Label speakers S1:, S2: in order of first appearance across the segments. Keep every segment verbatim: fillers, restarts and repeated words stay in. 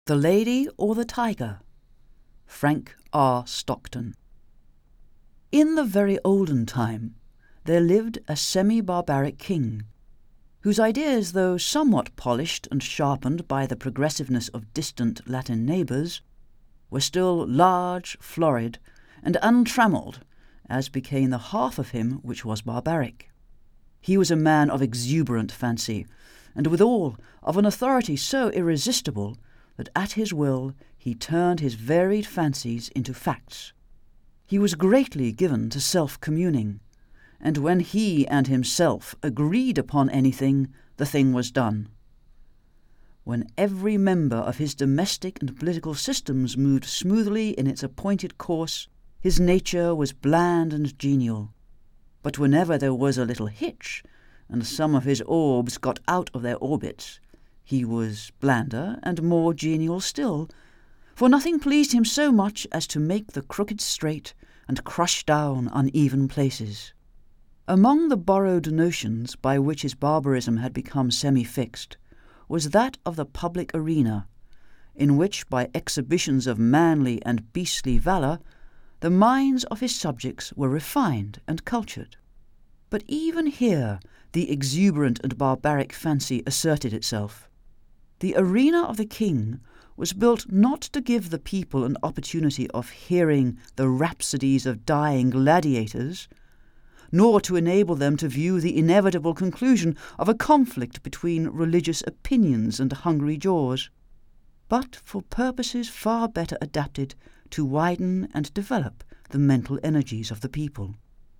S1: The Lady or the Tiger? Frank R. Stockton. In the very olden time, there lived a semi-barbaric king, whose ideas, though somewhat polished and sharpened by the progressiveness of distant Latin neighbours, were still large, florid, and untrammelled, as became the half of him which was barbaric. He was a man of exuberant fancy, and withal of an authority so irresistible that at his will he turned his varied fancies into facts. He was greatly given to self-communing, and when he and himself agreed upon anything, the thing was done. When every member of his domestic and political systems moved smoothly in its appointed course, his nature was bland and genial. But whenever there was a little hitch, and some of his orbs got out of their orbits, he was blander and more genial still, for nothing pleased him so much as to make the crooked straight and crush down uneven places. Among the borrowed notions by which his barbarism had become semi-fixed was that of the public arena, in which, by exhibitions of manly and beastly valour, the minds of his subjects were refined and cultured. But even here the exuberant and barbaric fancy asserted itself. The arena of the king was built not to give the people an opportunity of hearing the rhapsodies of dying gladiators, nor to enable them to view the inevitable conclusion of a conflict between religious opinions and hungry jaws, but for purposes far better adapted to widen and develop the mental energies of the people.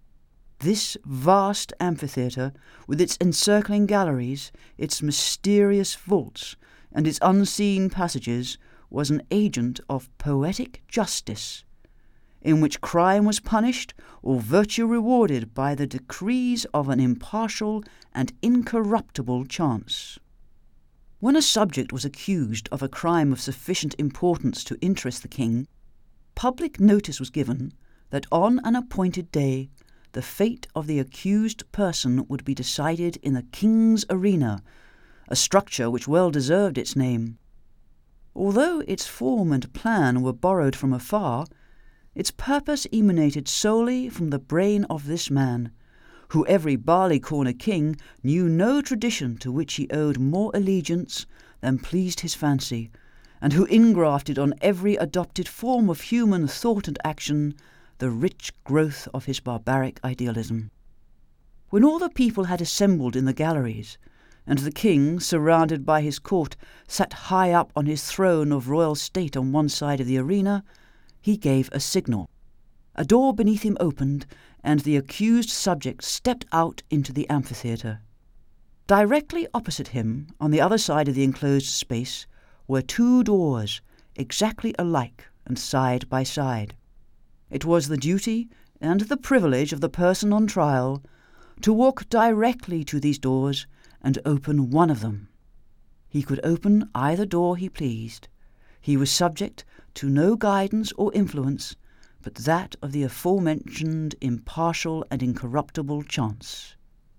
S1: This vast amphitheatre, with its encircling galleries, its mysterious vaults, and its unseen passages, was an agent of poetic justice, in which crime was punished or virtue rewarded by the decrees of an impartial and incorruptible chance. When a subject was accused of a crime of sufficient importance to interest the king, public notice was given that on an appointed day the fate of the accused person would be decided in the king's arena, a structure which well deserved its name. Although its form and plan were borrowed from afar, its purpose emanated solely from the brain of this man, who every barley-corner king knew no tradition to which he owed more allegiance than pleased his fancy, and who ingrafted on every adopted form of human thought and action the rich growth of his barbaric idealism. When all the people had assembled in the galleries, and the king, surrounded by his court, sat high up on his throne of royal state on one side of the arena, he gave a signal. A door beneath him opened, and the accused subject stepped out into the amphitheatre. Directly opposite him, on the other side of the enclosed space, were two doors, exactly alike and side by side. It was the duty and the privilege of the person on trial to walk directly to these doors and open one of them. He could open either door he pleased. He was subject to no guidance or influence but that of the aforementioned impartial and incorruptible chance.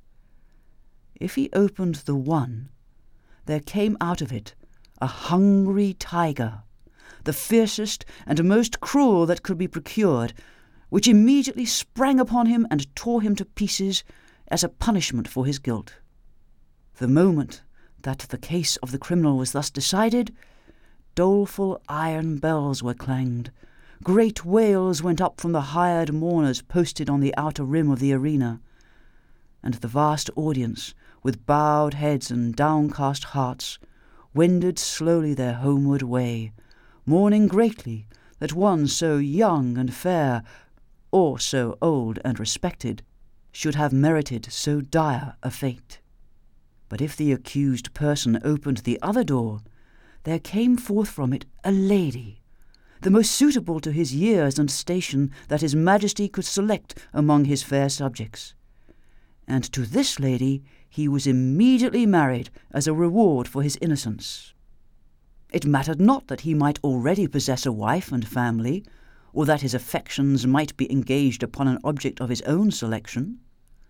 S1: If he opened the one, there came out of it a hungry tiger, the fiercest and most cruel that could be procured, which immediately sprang upon him and tore him to pieces as a punishment for his guilt. The moment that the case of the criminal was thus decided, doleful iron bells were clanged, great wails went up from the hired mourners posted on the outer rim of the arena, and the vast audience, with bowed heads and downcast hearts, wended slowly their homeward way, mourning greatly that one so young and fair, or so old and respected, should have merited so dire a fate. But if the accused person opened the other door, there came forth from it a lady, the most suitable to his years and station that his majesty could select among his fair subjects. And to this lady he was immediately married as a reward for his innocence. It mattered not that he might already possess a wife and family, or that his affections might be engaged upon an object of his own selection.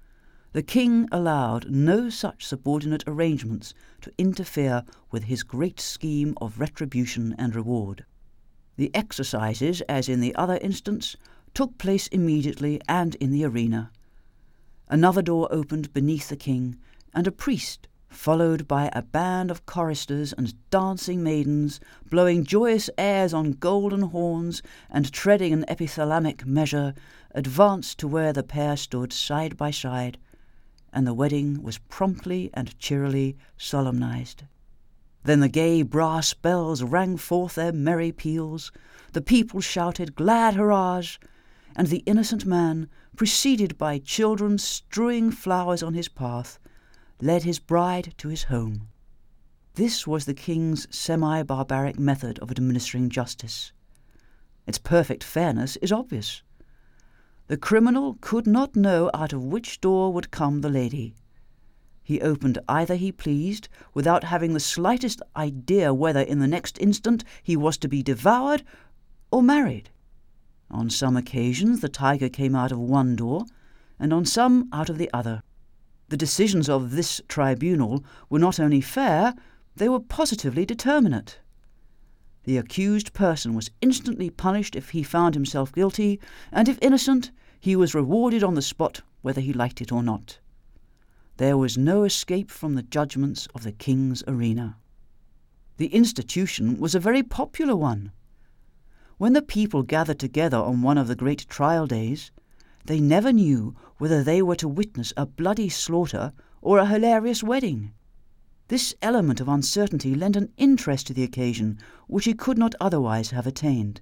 S1: The king allowed no such subordinate arrangements to interfere with his great scheme of retribution and reward. The exercises, as in the other instance, took place immediately and in the arena. Another door opened beneath the king, and a priest, followed by a band of choristers and dancing maidens, blowing joyous airs on golden horns and treading an epithalamic measure, advanced to where the pair stood side by side, and the wedding was promptly and cheerily solemnized. Then the gay brass bells rang forth their merry peals, the people shouted glad hurrahs, and the innocent man, preceded by children strewing flowers on his path, led his bride to his home. This was the king's semi-barbaric method of administering justice. Its perfect fairness is obvious. The criminal could not know out of which door would come the lady. He opened either he pleased, without having the slightest idea whether in the next instant he was to be devoured or married. On some occasions the tiger came out of one door, and on some out of the other. The decisions of this tribunal were not only fair, they were positively determinate. The accused person was instantly punished if he found himself guilty, and if innocent, he was rewarded on the spot whether he liked it or not. There was no escape from the judgments of the king's arena. The institution was a very popular one. When the people gathered together on one of the great trial days, they never knew whether they were to witness a bloody slaughter or a hilarious wedding. This element of uncertainty lent an interest to the occasion which he could not otherwise have attained.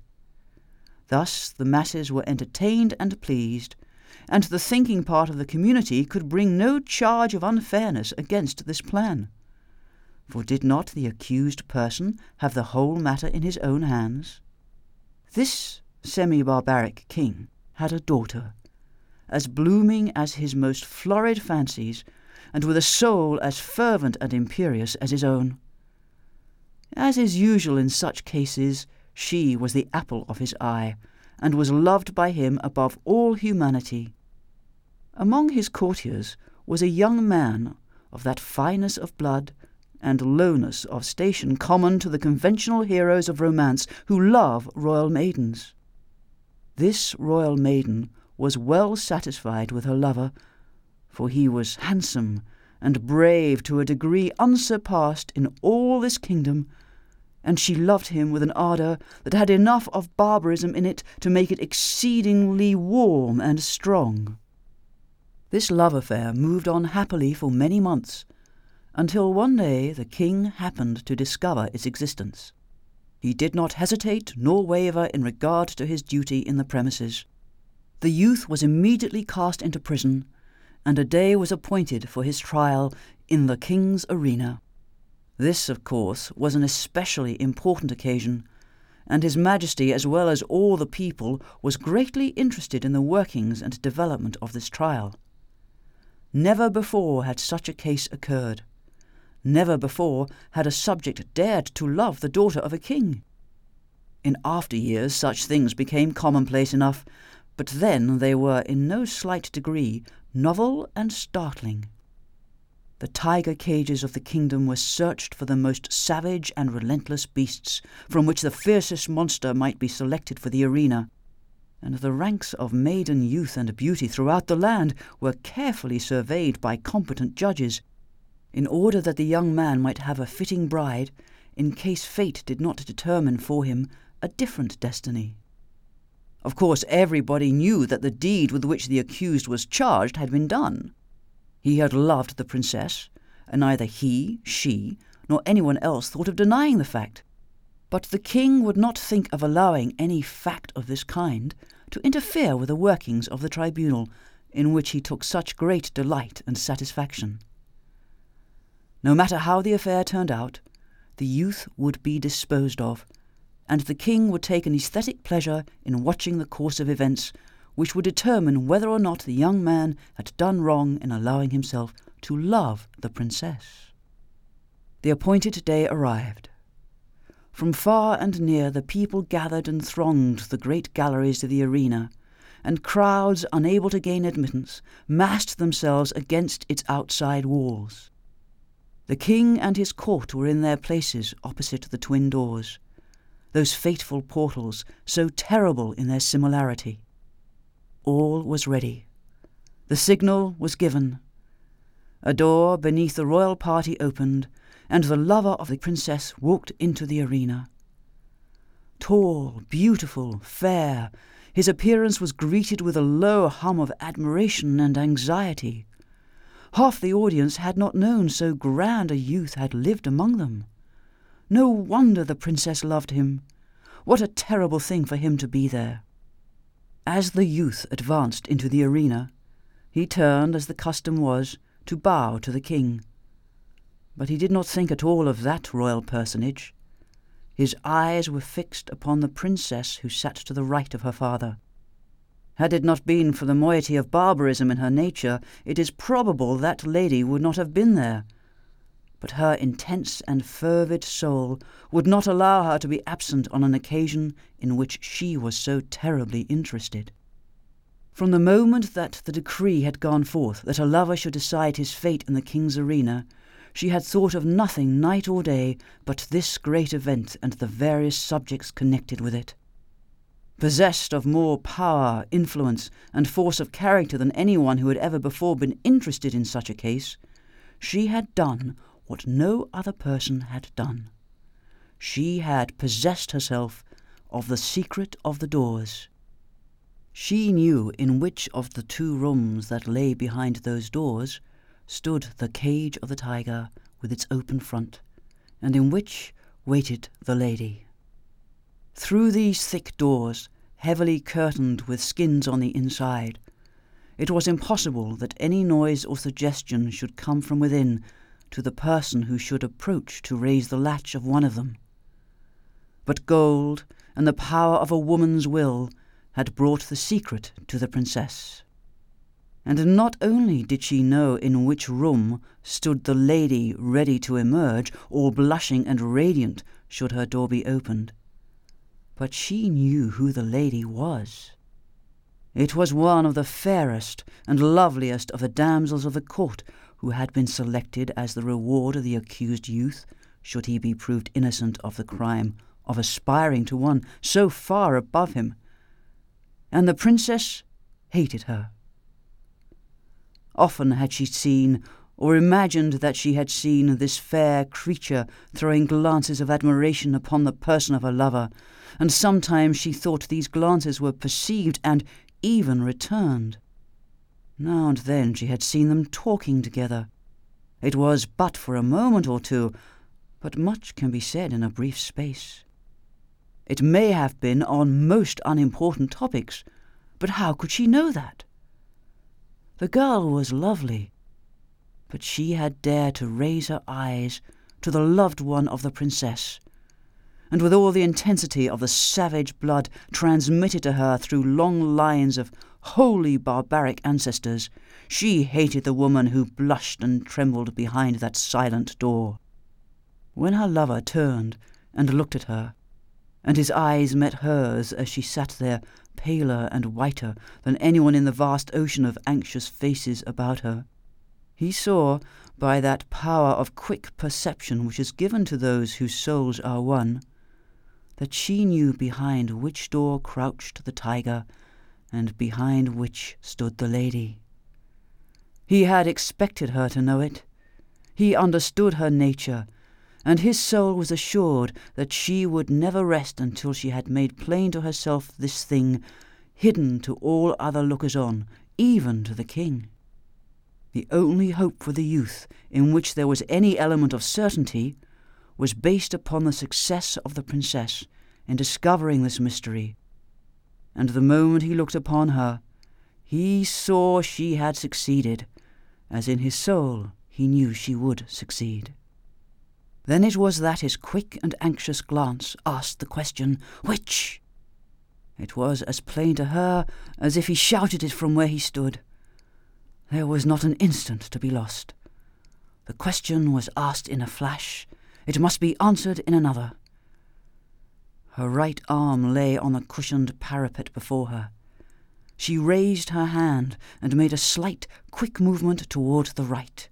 S1: Thus the masses were entertained and pleased, and the thinking part of the community could bring no charge of unfairness against this plan. For did not the accused person have the whole matter in his own hands? This semi-barbaric king had a daughter, as blooming as his most florid fancies, and with a soul as fervent and imperious as his own. As is usual in such cases, she was the apple of his eye, and was loved by him above all humanity. Among his courtiers was a young man of that fineness of blood and lowness of station common to the conventional heroes of romance who love royal maidens. This royal maiden was well satisfied with her lover, for he was handsome and brave to a degree unsurpassed in all this kingdom, and she loved him with an ardour that had enough of barbarism in it to make it exceedingly warm and strong. This love affair moved on happily for many months, until one day the king happened to discover its existence. He did not hesitate nor waver in regard to his duty in the premises. The youth was immediately cast into prison, and a day was appointed for his trial in the king's arena. This, of course, was an especially important occasion, and His Majesty, as well as all the people, was greatly interested in the workings and development of this trial. Never before had such a case occurred. Never before had a subject dared to love the daughter of a king. In after years such things became commonplace enough, but then they were in no slight degree novel and startling. The tiger cages of the kingdom were searched for the most savage and relentless beasts, from which the fiercest monster might be selected for the arena, and the ranks of maiden youth and beauty throughout the land were carefully surveyed by competent judges, in order that the young man might have a fitting bride, in case fate did not determine for him a different destiny. Of course, everybody knew that the deed with which the accused was charged had been done. He had loved the princess, and neither he, she, nor anyone else thought of denying the fact. But the king would not think of allowing any fact of this kind to interfere with the workings of the tribunal, in which he took such great delight and satisfaction. No matter how the affair turned out, the youth would be disposed of, and the king would take an aesthetic pleasure in watching the course of events, which would determine whether or not the young man had done wrong in allowing himself to love the princess. The appointed day arrived. From far and near the people gathered and thronged the great galleries of the arena, and crowds, unable to gain admittance, massed themselves against its outside walls. The king and his court were in their places opposite the twin doors, those fateful portals so terrible in their similarity. All was ready. The signal was given. A door beneath the royal party opened, and the lover of the princess walked into the arena. Tall, beautiful, fair, his appearance was greeted with a low hum of admiration and anxiety. Half the audience had not known so grand a youth had lived among them. No wonder the princess loved him. What a terrible thing for him to be there. As the youth advanced into the arena, he turned, as the custom was, to bow to the king. But he did not think at all of that royal personage. His eyes were fixed upon the princess who sat to the right of her father. Had it not been for the moiety of barbarism in her nature, it is probable that lady would not have been there. But her intense and fervid soul would not allow her to be absent on an occasion in which she was so terribly interested. From the moment that the decree had gone forth that a lover should decide his fate in the king's arena, she had thought of nothing night or day but this great event and the various subjects connected with it. Possessed of more power, influence, and force of character than anyone who had ever before been interested in such a case, she had done what no other person had done. She had possessed herself of the secret of the doors. She knew in which of the two rooms that lay behind those doors stood the cage of the tiger with its open front, and in which waited the lady. Through these thick doors, heavily curtained with skins on the inside, it was impossible that any noise or suggestion should come from within to the person who should approach to raise the latch of one of them. But gold and the power of a woman's will had brought the secret to the princess. And not only did she know in which room stood the lady ready to emerge, all blushing and radiant should her door be opened, but she knew who the lady was. It was one of the fairest and loveliest of the damsels of the court who had been selected as the reward of the accused youth, should he be proved innocent of the crime of aspiring to one so far above him. And the princess hated her. Often had she seen, or imagined that she had seen, this fair creature throwing glances of admiration upon the person of her lover, and sometimes she thought these glances were perceived and even returned. Now and then she had seen them talking together. It was but for a moment or two, but much can be said in a brief space. It may have been on most unimportant topics, but how could she know that? The girl was lovely, but she had dared to raise her eyes to the loved one of the princess, and with all the intensity of the savage blood transmitted to her through long lines of wholly barbaric ancestors, she hated the woman who blushed and trembled behind that silent door. When her lover turned and looked at her, and his eyes met hers as she sat there, paler and whiter than anyone in the vast ocean of anxious faces about her, he saw, by that power of quick perception which is given to those whose souls are one, that she knew behind which door crouched the tiger, and behind which stood the lady. He had expected her to know it. He understood her nature, and his soul was assured that she would never rest until she had made plain to herself this thing, hidden to all other lookers-on, even to the king. The only hope for the youth, in which there was any element of certainty, was based upon the success of the princess in discovering this mystery, and the moment he looked upon her, he saw she had succeeded, as in his soul he knew she would succeed. Then it was that his quick and anxious glance asked the question, "Which?" It was as plain to her as if he shouted it from where he stood. There was not an instant to be lost. The question was asked in a flash. It must be answered in another. Her right arm lay on the cushioned parapet before her. She raised her hand and made a slight, quick movement toward the right.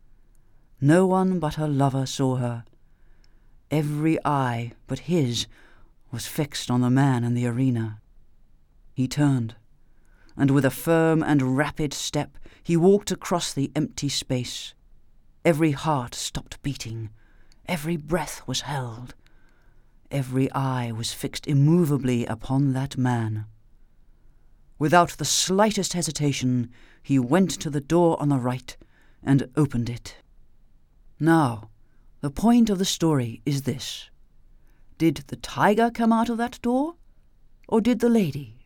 S1: No one but her lover saw her. Every eye but his was fixed on the man in the arena. He turned, and with a firm and rapid step he walked across the empty space. Every heart stopped beating. Every breath was held. Every eye was fixed immovably upon that man. Without the slightest hesitation, he went to the door on the right and opened it. Now, the point of the story is this. Did the tiger come out of that door, or did the lady?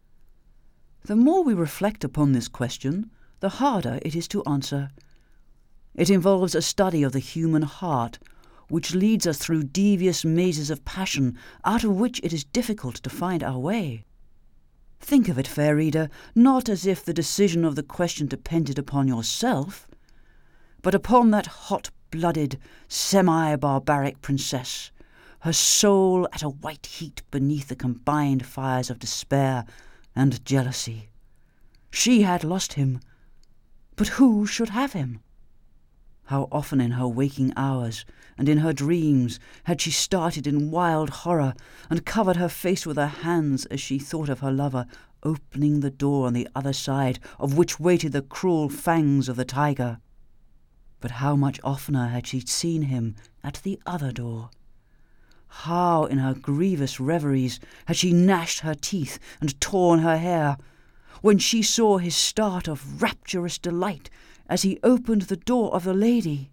S1: The more we reflect upon this question, the harder it is to answer. It involves a study of the human heart, which leads us through devious mazes of passion, out of which it is difficult to find our way. Think of it, fair reader, not as if the decision of the question depended upon yourself, but upon that hot-blooded, semi-barbaric princess, her soul at a white heat beneath the combined fires of despair and jealousy. She had lost him, but who should have him? How often in her waking hours and in her dreams had she started in wild horror and covered her face with her hands as she thought of her lover opening the door on the other side, of which waited the cruel fangs of the tiger. But how much oftener had she seen him at the other door? How in her grievous reveries had she gnashed her teeth and torn her hair, when she saw his start of rapturous delight as he opened the door of the lady!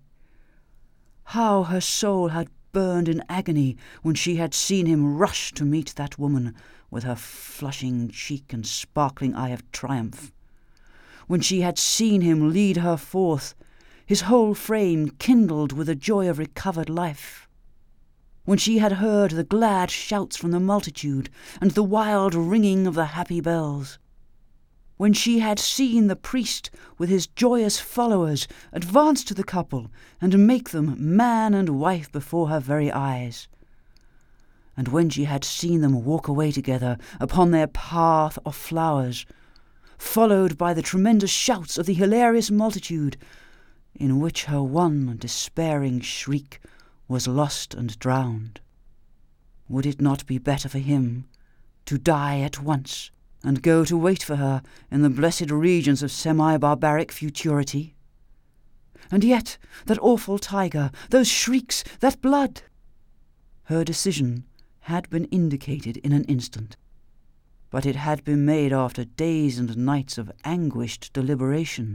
S1: How her soul had burned in agony when she had seen him rush to meet that woman with her flushing cheek and sparkling eye of triumph! When she had seen him lead her forth, his whole frame kindled with the joy of recovered life! When she had heard the glad shouts from the multitude and the wild ringing of the happy bells! When she had seen the priest with his joyous followers advance to the couple and make them man and wife before her very eyes! And when she had seen them walk away together upon their path of flowers, followed by the tremendous shouts of the hilarious multitude, in which her one despairing shriek was lost and drowned, would it not be better for him to die at once and go to wait for her in the blessed regions of semi-barbaric futurity? And yet, that awful tiger, those shrieks, that blood! Her decision had been indicated in an instant, but it had been made after days and nights of anguished deliberation.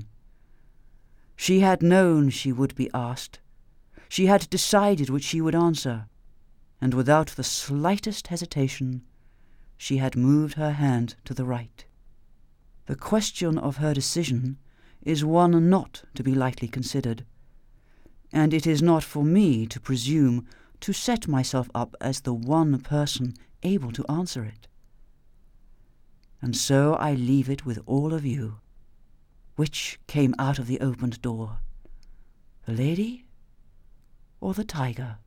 S1: She had known she would be asked. She had decided what she would answer, and without the slightest hesitation, she had moved her hand to the right. The question of her decision is one not to be lightly considered, and it is not for me to presume to set myself up as the one person able to answer it. And so I leave it with all of you. Which came out of the opened door, the lady or the tiger?